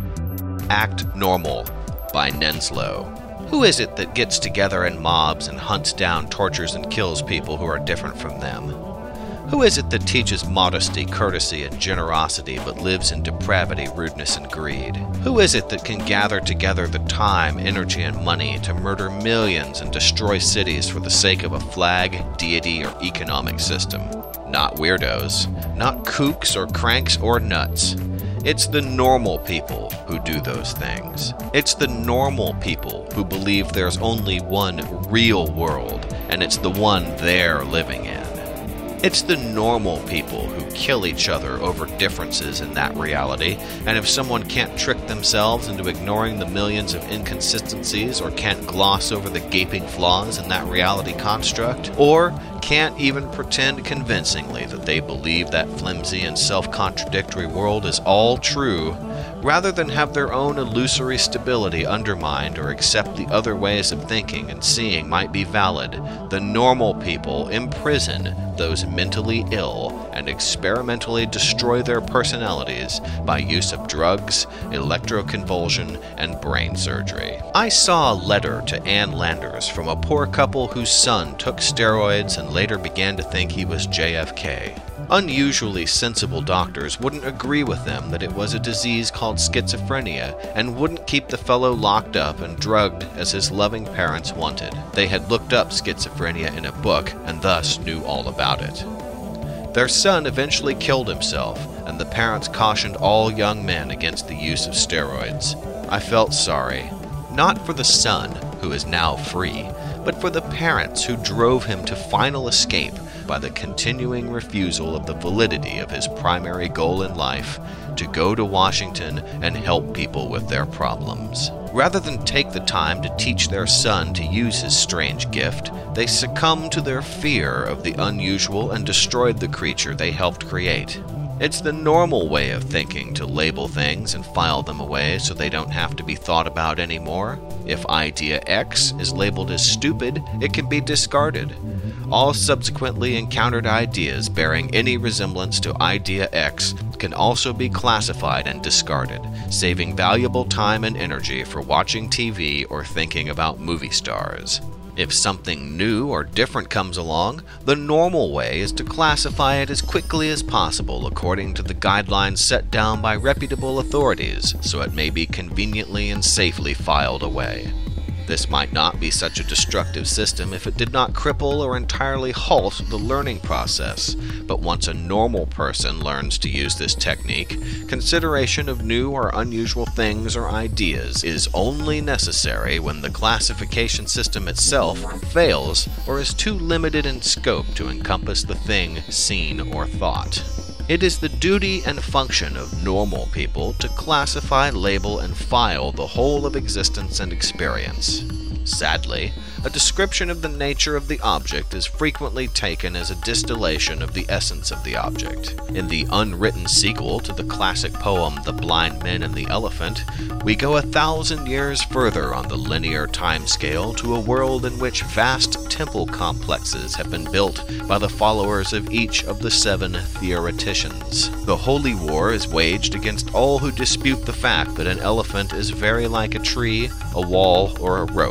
Act Normal by Nenslow. Who is it that gets together in mobs and hunts down, tortures, and kills people who are different from them? Who is it that teaches modesty, courtesy, and generosity but lives in depravity, rudeness, and greed? Who is it that can gather together the time, energy, and money to murder millions and destroy cities for the sake of a flag, deity, or economic system? Not weirdos, not kooks or cranks or nuts. It's the normal people who do those things. It's the normal people who believe there's only one real world, and it's the one they're living in. It's the normal people who kill each other over differences in that reality, and if someone can't trick themselves into ignoring the millions of inconsistencies, or can't gloss over the gaping flaws in that reality construct, or can't even pretend convincingly that they believe that flimsy and self-contradictory world is all true, rather than have their own illusory stability undermined or accept the other ways of thinking and seeing might be valid, the normal people imprison those mentally ill and experimentally destroy their personalities by use of drugs, electroconvulsion, and brain surgery. I saw a letter to Ann Landers from a poor couple whose son took steroids and later began to think he was J F K. Unusually sensible doctors wouldn't agree with them that it was a disease called schizophrenia and wouldn't keep the fellow locked up and drugged as his loving parents wanted. They had looked up schizophrenia in a book and thus knew all about it. Their son eventually killed himself, and the parents cautioned all young men against the use of steroids. I felt sorry, not for the son, who is now free, but for the parents who drove him to final escape by the continuing refusal of the validity of his primary goal in life, to go to Washington and help people with their problems. Rather than take the time to teach their son to use his strange gift, they succumbed to their fear of the unusual and destroyed the creature they helped create. It's the normal way of thinking to label things and file them away so they don't have to be thought about anymore. If idea X is labeled as stupid, it can be discarded. All subsequently encountered ideas bearing any resemblance to idea X can also be classified and discarded, saving valuable time and energy for watching T V or thinking about movie stars. If something new or different comes along, the normal way is to classify it as quickly as possible according to the guidelines set down by reputable authorities, so it may be conveniently and safely filed away. This might not be such a destructive system if it did not cripple or entirely halt the learning process, but once a normal person learns to use this technique, consideration of new or unusual things or ideas is only necessary when the classification system itself fails or is too limited in scope to encompass the thing seen or thought. It is the duty and function of normal people to classify, label, and file the whole of existence and experience. Sadly, a description of the nature of the object is frequently taken as a distillation of the essence of the object. In the unwritten sequel to the classic poem The Blind Men and the Elephant, we go a thousand years further on the linear timescale to a world in which vast temple complexes have been built by the followers of each of the seven theoreticians. The holy war is waged against all who dispute the fact that an elephant is very like a tree, a wall, or a rope.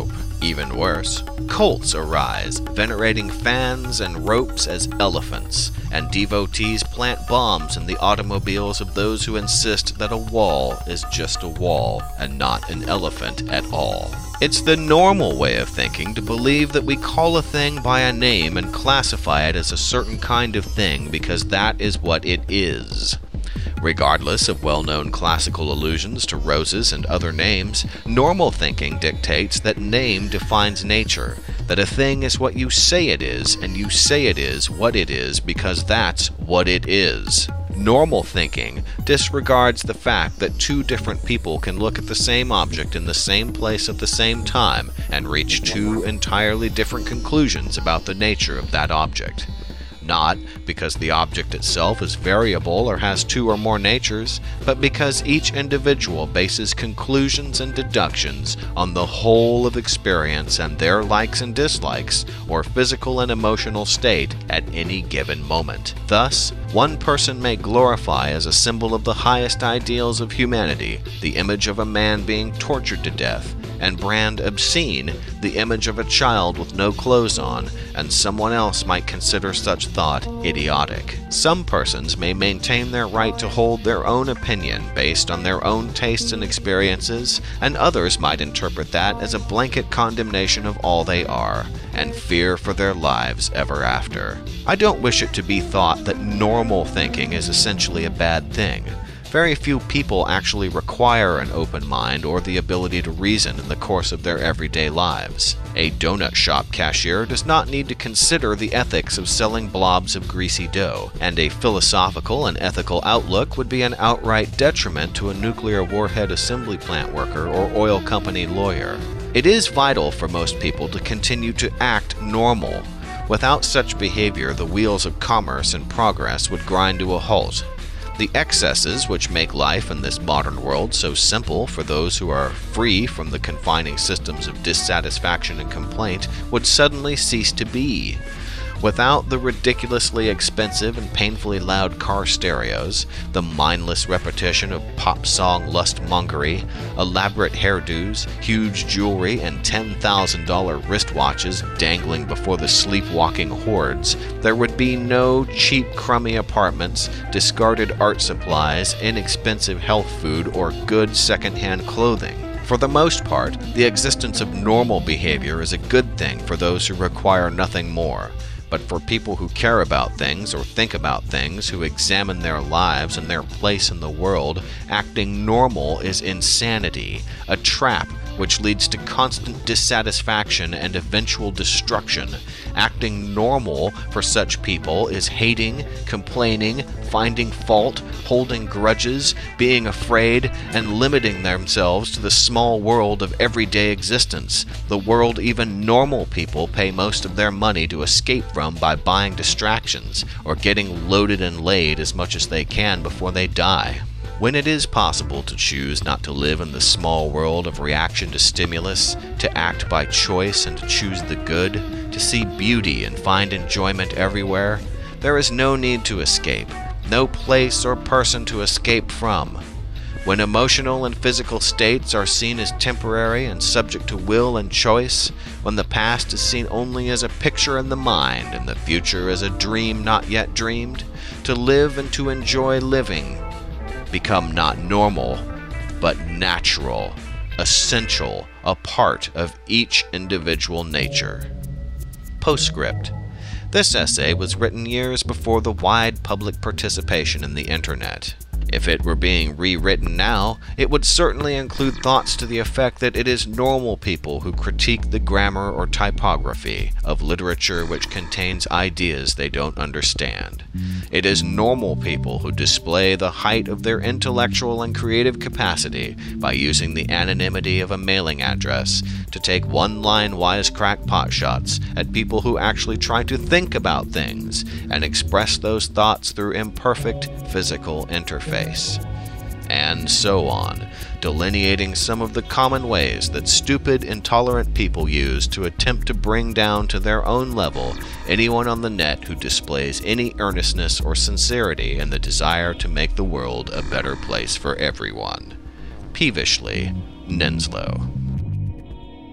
Even worse, cults arise, venerating fans and ropes as elephants, and devotees plant bombs in the automobiles of those who insist that a wall is just a wall and not an elephant at all. It's the normal way of thinking to believe that we call a thing by a name and classify it as a certain kind of thing because that is what it is. Regardless of well-known classical allusions to roses and other names, normal thinking dictates that name defines nature, that a thing is what you say it is, and you say it is what it is because that's what it is. Normal thinking disregards the fact that two different people can look at the same object in the same place at the same time and reach two entirely different conclusions about the nature of that object. Not because the object itself is variable or has two or more natures, but because each individual bases conclusions and deductions on the whole of experience and their likes and dislikes, or physical and emotional state at any given moment. Thus, one person may glorify as a symbol of the highest ideals of humanity the image of a man being tortured to death, and brand obscene the image of a child with no clothes on, and someone else might consider such thought idiotic. Some persons may maintain their right to hold their own opinion based on their own tastes and experiences, and others might interpret that as a blanket condemnation of all they are, and fear for their lives ever after. I don't wish it to be thought that normal thinking is essentially a bad thing. Very few people actually require an open mind or the ability to reason in the course of their everyday lives. A donut shop cashier does not need to consider the ethics of selling blobs of greasy dough, and a philosophical and ethical outlook would be an outright detriment to a nuclear warhead assembly plant worker or oil company lawyer. It is vital for most people to continue to act normal. Without such behavior, the wheels of commerce and progress would grind to a halt. The excesses which make life in this modern world so simple for those who are free from the confining systems of dissatisfaction and complaint would suddenly cease to be. Without the ridiculously expensive and painfully loud car stereos, the mindless repetition of pop song lustmongery, elaborate hairdos, huge jewelry, and ten thousand dollar wristwatches dangling before the sleepwalking hordes, there would be no cheap, crummy apartments, discarded art supplies, inexpensive health food, or good second-hand clothing. For the most part, the existence of normal behavior is a good thing for those who require nothing more. But for people who care about things or think about things, who examine their lives and their place in the world, acting normal is insanity, a trap which leads to constant dissatisfaction and eventual destruction. Acting normal for such people is hating, complaining, finding fault, holding grudges, being afraid, and limiting themselves to the small world of everyday existence, the world even normal people pay most of their money to escape from by buying distractions or getting loaded and laid as much as they can before they die. When it is possible to choose not to live in the small world of reaction to stimulus, to act by choice and to choose the good, to see beauty and find enjoyment everywhere, there is no need to escape, no place or person to escape from. When emotional and physical states are seen as temporary and subject to will and choice, when the past is seen only as a picture in the mind and the future as a dream not yet dreamed, to live and to enjoy living become not normal, but natural, essential, a part of each individual nature. Postscript. This essay was written years before the wide public participation in the Internet. If it were being rewritten now, it would certainly include thoughts to the effect that it is normal people who critique the grammar or typography of literature which contains ideas they don't understand. It is normal people who display the height of their intellectual and creative capacity by using the anonymity of a mailing address to take one-line wisecrack potshots at people who actually try to think about things and express those thoughts through imperfect physical interface. And so on, delineating some of the common ways that stupid, intolerant people use to attempt to bring down to their own level anyone on the net who displays any earnestness or sincerity in the desire to make the world a better place for everyone. Peevishly, Nenslow.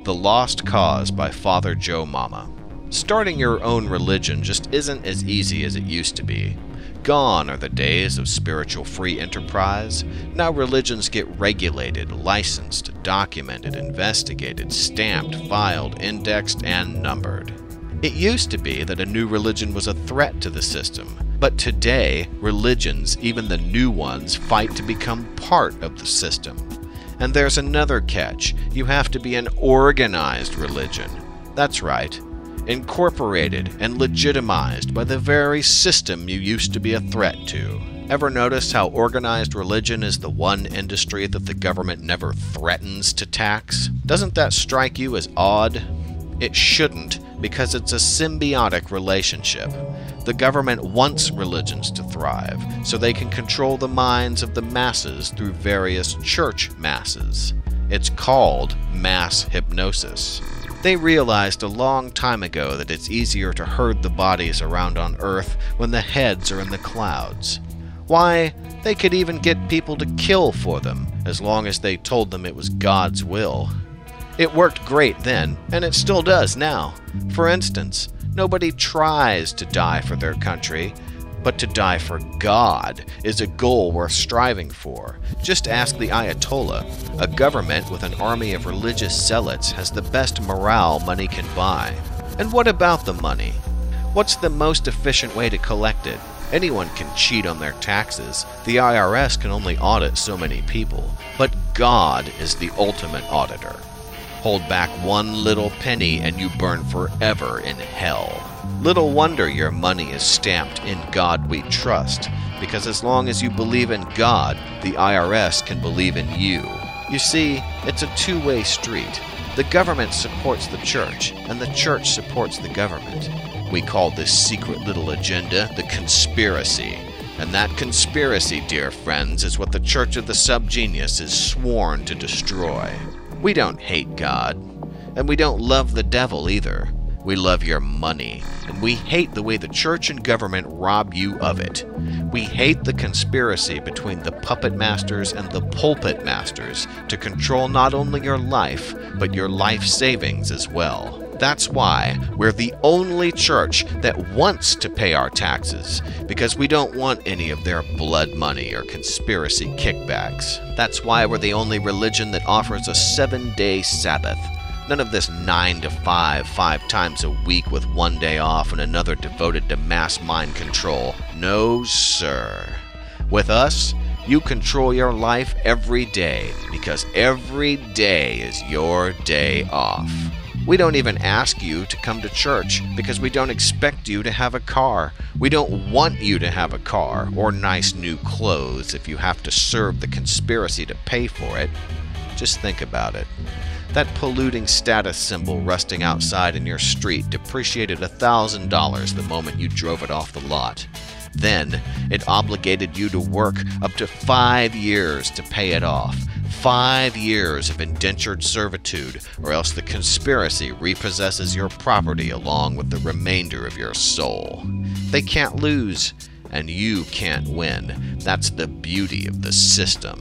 The Lost Cause by Father Joe Mama. Starting your own religion just isn't as easy as it used to be. Gone are the days of spiritual free enterprise. Now religions get regulated, licensed, documented, investigated, stamped, filed, indexed, and numbered. It used to be that a new religion was a threat to the system, but today, religions, even the new ones, fight to become part of the system. And there's another catch. You have to be an organized religion. That's right. Incorporated and legitimized by the very system you used to be a threat to. Ever notice how organized religion is the one industry that the government never threatens to tax? Doesn't that strike you as odd? It shouldn't, because it's a symbiotic relationship. The government wants religions to thrive, so they can control the minds of the masses through various church masses. It's called mass hypnosis. They realized a long time ago that it's easier to herd the bodies around on Earth when the heads are in the clouds. Why, they could even get people to kill for them, as long as they told them it was God's will. It worked great then, and it still does now. For instance, nobody tries to die for their country, but to die for God is a goal worth striving for. Just ask the Ayatollah. A government with an army of religious zealots has the best morale money can buy. And what about the money? What's the most efficient way to collect it? Anyone can cheat on their taxes. The I R S can only audit so many people. But God is the ultimate auditor. Hold back one little penny and you burn forever in hell. Little wonder your money is stamped "In God We Trust," because as long as you believe in God, the I R S can believe in you. You see, it's a two-way street. The government supports the church, and the church supports the government. We call this secret little agenda the conspiracy. And that conspiracy, dear friends, is what the Church of the Subgenius is sworn to destroy. We don't hate God, and we don't love the devil either. We love your money, and we hate the way the church and government rob you of it. We hate the conspiracy between the puppet masters and the pulpit masters to control not only your life, but your life savings as well. That's why we're the only church that wants to pay our taxes, because we don't want any of their blood money or conspiracy kickbacks. That's why we're the only religion that offers a seven-day Sabbath. None of this nine to five, five times a week with one day off and another devoted to mass mind control. No, sir. With us, you control your life every day, because every day is your day off. We don't even ask you to come to church because we don't expect you to have a car. We don't want you to have a car or nice new clothes if you have to serve the conspiracy to pay for it. Just think about it. That polluting status symbol rusting outside in your street depreciated one thousand dollars the moment you drove it off the lot. Then, it obligated you to work up to five years to pay it off. Five years of indentured servitude, or else the conspiracy repossesses your property along with the remainder of your soul. They can't lose, and you can't win. That's the beauty of the system.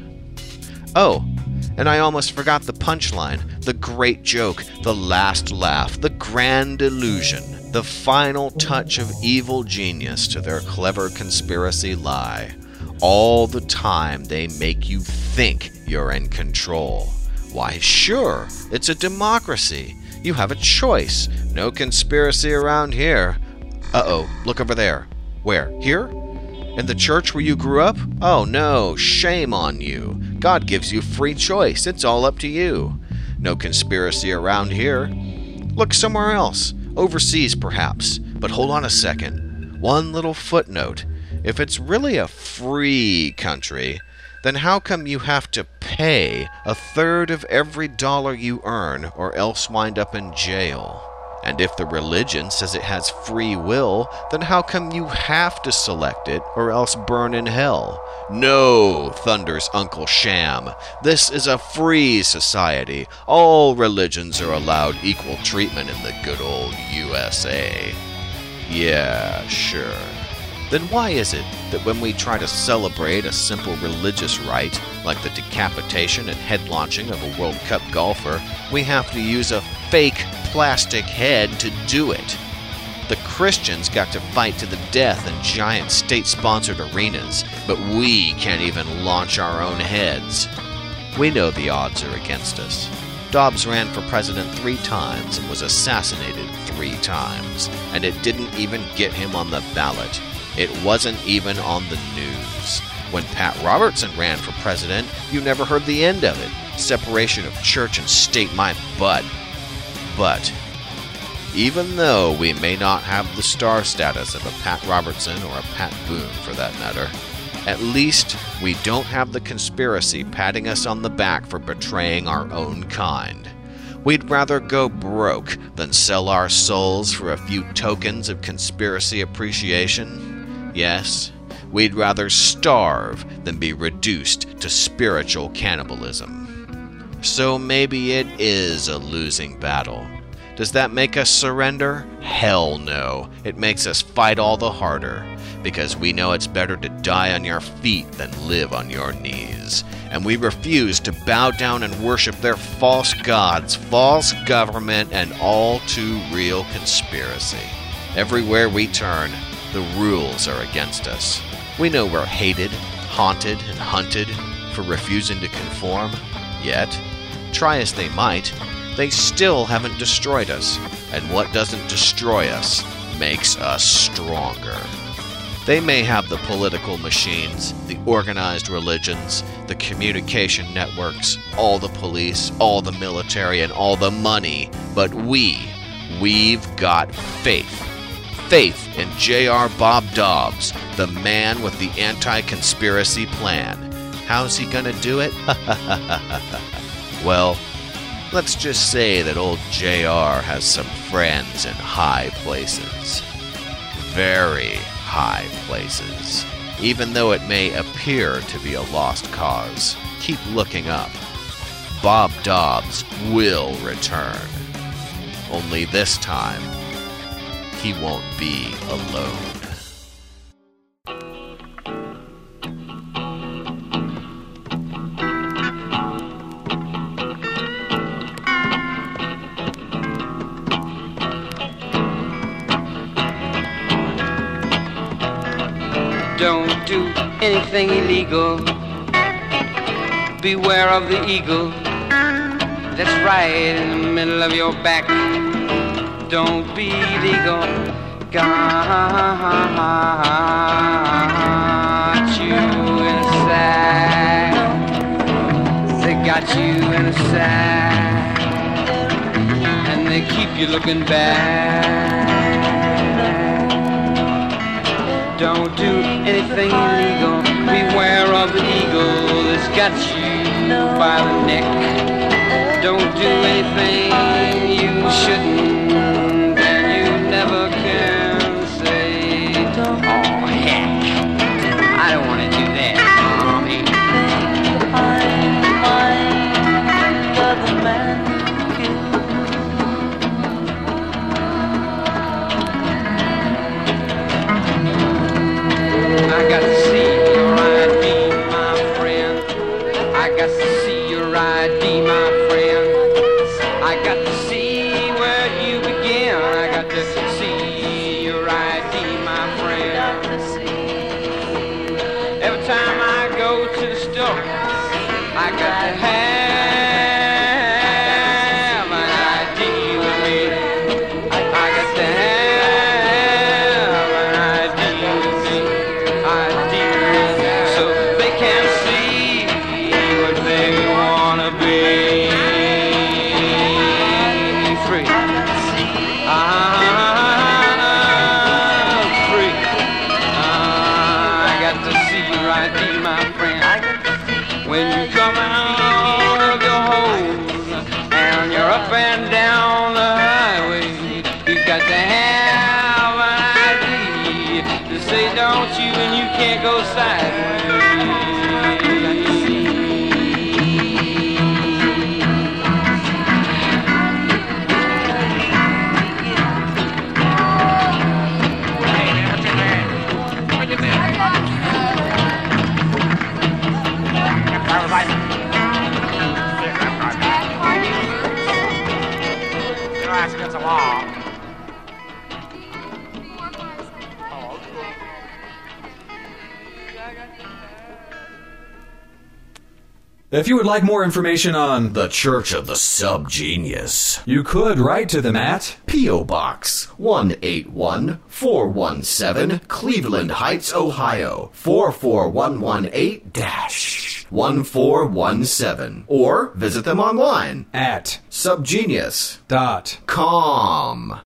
Oh, and I almost forgot the punchline, the great joke, the last laugh, the grand illusion, the final touch of evil genius to their clever conspiracy lie. All the time they make you think you're in control. Why, sure, it's a democracy. You have a choice. No conspiracy around here. Uh-oh, look over there. Where? Here? In the church where you grew up? Oh no, shame on you. God gives you free choice. It's all up to you. No conspiracy around here. Look somewhere else. Overseas, perhaps. But hold on a second. One little footnote. If it's really a free country, then how come you have to pay a third of every dollar you earn or else wind up in jail? And if the religion says it has free will, then how come you have to select it or else burn in hell? No, thunders Uncle Sham. This is a free society. All religions are allowed equal treatment in the good old U S A. Yeah, sure. then why is it that when we try to celebrate a simple religious rite, like the decapitation and head launching of a World Cup golfer, we have to use a fake plastic head to do it? The Christians got to fight to the death in giant state-sponsored arenas, but we can't even launch our own heads. We know the odds are against us. Dobbs ran for president three times and was assassinated three times, and it didn't even get him on the ballot. It wasn't even on the news. When Pat Robertson ran for president, you never heard the end of it. Separation of church and state, my butt. But even though we may not have the star status of a Pat Robertson or a Pat Boone for that matter, at least we don't have the conspiracy patting us on the back for betraying our own kind. We'd rather go broke than sell our souls for a few tokens of conspiracy appreciation. Yes, we'd rather starve than be reduced to spiritual cannibalism. So maybe it is a losing battle. Does that make us surrender? Hell no. It makes us fight all the harder, because we know it's better to die on your feet than live on your knees. And we refuse to bow down and worship their false gods, false government, and all too real conspiracy. Everywhere we turn, the rules are against us. We know we're hated, haunted, and hunted for refusing to conform. Yet, try as they might, they still haven't destroyed us. And what doesn't destroy us makes us stronger. They may have the political machines, the organized religions, the communication networks, all the police, all the military, and all the money, but we, we've got faith. Faith in J R Bob Dobbs, the man with the anti-conspiracy plan. How's he gonna do it? Well, let's just say that old J R has some friends in high places. Very high places. Even though it may appear to be a lost cause, keep looking up. Bob Dobbs will return. Only this time, he won't be alone. Don't do anything illegal. Beware of the eagle that's right in the middle of your back. Don't be illegal. Got you in a sack. They got you in a sack, and they keep you looking back. Don't do anything illegal. Beware of the eagle that's got you by the neck. Don't do anything you shouldn't, and you never can say, oh heck, I don't want to do that, mommy. I got to see your I D, my friend. I got to see your I D, my friend. I got to see where you begin. I got to see your I D, my friend. Every time I go to the store, I got to have an I D with me. I got to have an I D with me. I D with me, so they can see what they wanna be. Free. Ah, free. Ah, I got to see your I D, my friend. When you come out of your home and you're up and down the highway, you got to have an I D to say don't you, and you can't go sideways. If you would like more information on The Church of the Subgenius, you could write to them at P O. Box one eight one four one seven, Cleveland Heights, Ohio four four one one eight one four one seven, or visit them online at subgenius dot com.